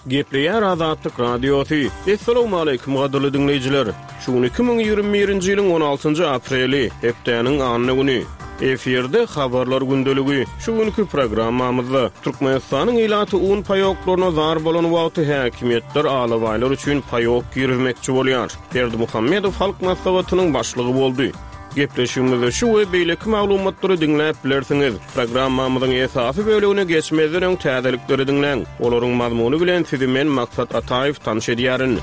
Gepleyer Azatlyk Radiosu. Assalamu alaykum gaderly dinleyijiler. Şu 2021-nji ýylyň 16-njy apreli, hepdeniň anyny güni. Eferde habarlar gündöligi. Şu günkü programmamyzda Türkmenistanyň ilaty un paýoklaryna zar bolan wagty häkimetler alabaylar üçin paýok girmekçi bolýar. Ferdi Muhammedow halk maslahatynyň başlygy boldy. Gepleşigimizde şu we beýleki maglumatlary dinläp bilersiňiz. Programmamyzyň esasy bölügine geçmezden öň täzelikleri dinleň. Olaryň mazmuny bilen sizi men Maksat Ataýew tanış edýärin.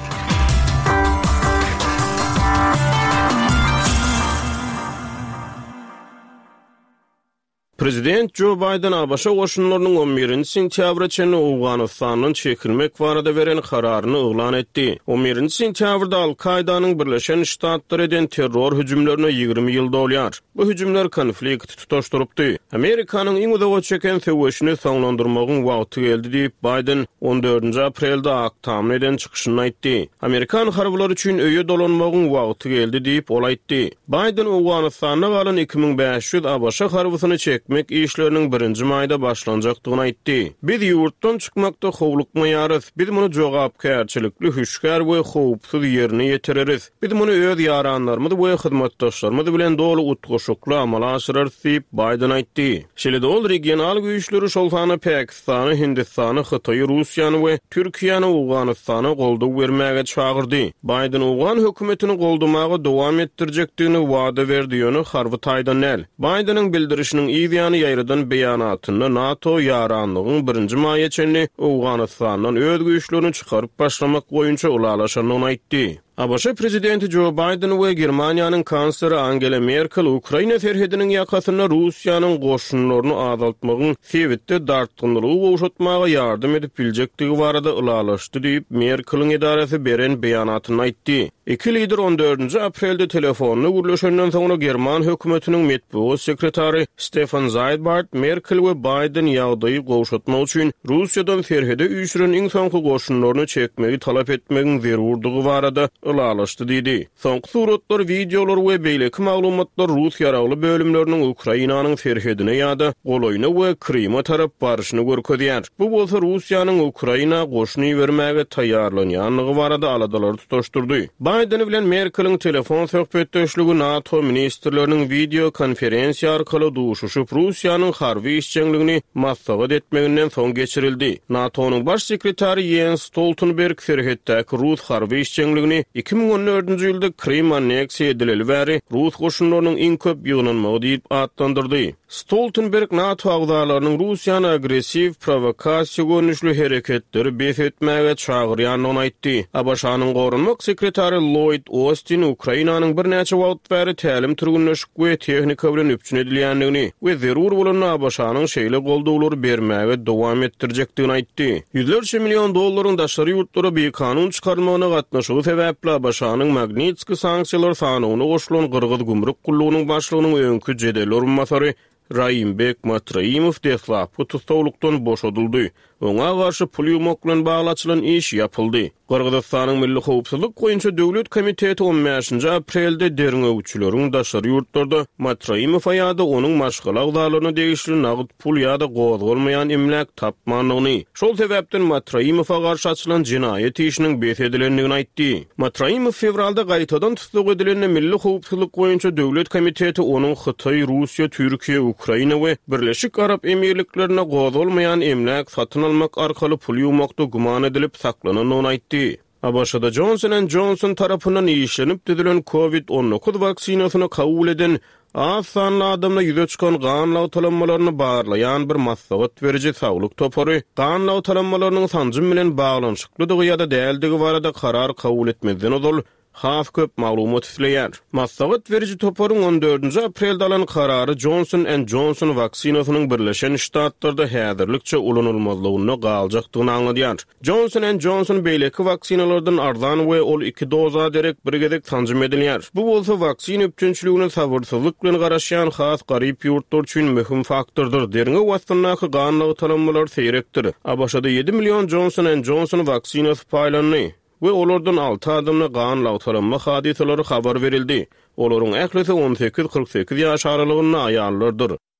Prezident Joe Biden Abaşa goşunlarynyň 11-nji sentýabra çenli Awganystanyň çekilmek barada beren kararyny oglan etdi. 11-nji sentýabrda Al-Kaidanyň Birleşen Ştatlar eden terror hüjümlerine 20 ýyl dolýar. Bu hüjümler konflikti tutaşdyrypdy. Amerikanyň iň uzağa çeken söwüşini soňlandyrmagyň wagty geldi diýip Biden 14-nji aprelde aktam eden çykyşyny aýtdy. Amerikan harblary üçin öýe dolanmagyň wagty geldi diýip ol aýtdy. Biden Awganystanyna galan 2500 Abaşa harbysyny çekmek işlerinin 1-nji maýda başlanjakdygyny aýtdy. Biz ýurtdan çykmakda howlukmaýarys. Biz muny jogapkärçilikli, hüşgär we howpsuz ýerine ýetireriz. Biz muny öz ýaranlarymyz we hyzmatdaşlarymyz bilen dolu utguşykly amala aşyrarys diýip Biden aýtdy. Şeýle ol regional güýçleri şolsany Pakistany, Hindistany, Hytaýy, Russiýany we Türkiýany Awganystana goldaw bermäge çagyrdy. Biden Awgan hökümetini goldamagy dowam etdirjekdigini wada berdi ýöne harby taýdan näl. Bidenyň bildirişiniň ýany ýaýradan beýanatyny NATO ýaranlygyň 1-nji maýa çenli Awganystanyň öz güýçlerini çykaryp başlamak boýunça ulalaşanyny aýtdy. Abaşa prezidenti Joe Biden we Germaniýanyň kansleri Angela Merkel Ukraina serhediniň ýakasyna Russiýanyň goşunlaryny azaltmagyň sebitde dartgynlygy goşutmaga ýardym edip biljekdigi barada ulalaşdy diýip Merkel'iň edaresi beren beýanatyny aýtdy. Iki lider 14-nji aprelde telefonyny gürleşenden soňra German hökümetiniň medeniýet sekretary Stefan Seibert Merkel we Biden ýagdaýy goşutmak üçin Russiýadan serhede üýşüren iň soňky goşunlaryny çekmegi talap etmegiň zerurdygy barada ulalaşdy diýdi. Soňky suratlar, videolar we beýleki maglumatlar Rus ýaragly bölümleriniň Ukrainanyň serhedine ýa-da Goloýna we Krima tarap barışyny görkezýär. Bu bolsa Russiýanyň Ukraina goşuny bermäge taýýarlanýanlygy barada aladalary tutaşdyrdy. Biden bilen Merkel'iň telefon söhbetdeşligi NATO ministrleriniň video konferensiýa arkaly duşuşyp Russiýanyň harby işçiligini maslahat etmeginden soň geçirildi. NATO'nyň baş sekretary Jens Stoltenberg serhetdäki Rus harby işçiligini 2014-nji ýylda Krim anneksiýa edileli bäri Rus goşunlarynyň iň köp ýygnanmagy diýip atlandyrdy. Stoltenberg NATO agzalarynyň Russiýany agressiw, provokasiýa görnüşli hereketleri bes etmäge çagyrýanyny aýtdy. Abaşanyň gorunmak sekretary Lloyd Austin Ukrainanyň bir näçe wagt bäri tälim türgünleşik we tehnika bilen üpçün edilýändigini we zerur bolan Abaşanyň şeýle goldawlary bermäge dowam etdirjekdigini aýtdy. $100 milyon dollaryň daşary ýurtlara bir kanun çykarmagyna gatnaşygy sebäpli Abaşanyň Magnitski sanksiýalar sanyny goşulan Gürgüz gümrük gullugynyň başlygynyň öňkü jedel orunmasary Raimbek Matraimov deslap tutulukdan boşadyldy. Oňa garşy pul ýumok bilen baglaçylan iş ýapyldy. Gürgizistanyň Milli Howpsuzlyk goýunça döwlet komiteti 15-nji aprelde derňe üçleriň daşary ýurtlarda Matraimov ýa-da onuň maşgala agzalaryna degişli nagd pul ýa-da gozgulmaýan emlek tapmanyny. Şol sebäpden Matraimowa garşy açylan jinaýet işiniň bes edilendigini aýtdy. Matraimov fevralda gaýtadan tutuk edilen Milli Howpsuzlyk goýunça döwlet komiteti onuň Hytaýy, Russiýa, Türkiýe, Ukraina we Birleşik Arap Emirliklerine gozgulmaýan emlek satyn almak arkaly pul ýumokda guman edilip saklananyny aýtdy. Abaşada Johnson & Johnson tarapyndan işlenip dizilen COVID-19 vaksinasyny kabul eden az sanly adamla ýüze çykan gan lawtalanmalaryny barlaýan bir maslahat beriji saglyk topary gan lawtalanmalarynyň sanjy bilen baglanyşyklydygy ýa-da däldigi barada karar kabul etmezden ozal has köp maglumat isleýär. Maslahat beriji toparyň 14-nji aprelde alan karary Johnson & Johnson vaksinasynyň Birleşen Ştatlarda häzirlikçe ulanylmazlygyna galjakdygyny aňladýar. Johnson & Johnson beýleki vaksinalardan arzan we ol 2 doza derek bir gezek tanjym edilýär. Bu bolsa vaksin öpçünçiligine sabyrsyzlyk bilen garaşýan has garyp ýurtlar üçin möhüm faktordur. Derňe wagtyndaky ganlygy talanmalar seýrekdir. Abaşada 7 milyon Johnson & Johnson vaksinasy paýlandy. Ve olardan 6 adamna gan lawtalanma hadiselary habar verildi. Olaryň ählisi 18-48 ýaş aralygyny aýallardyr.